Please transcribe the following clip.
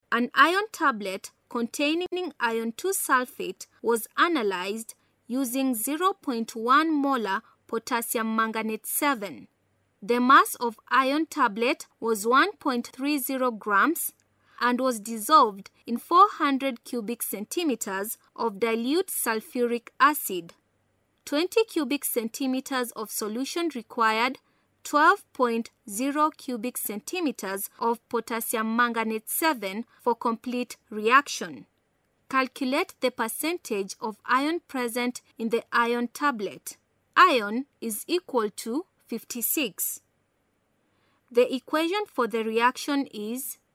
An iron tablet containing iron 2 sulfate was analyzed using 0.1 molar potassium manganate 7. The mass of iron tablet was 1.30 grams and was dissolved in 400 cubic centimeters of dilute sulfuric acid. 20 cubic centimeters of solution required 12.0 cubic centimeters of potassium manganate 7 for complete reaction. Calculate the percentage of iron present in the iron tablet. Iron is equal to 56. The equation for the reaction is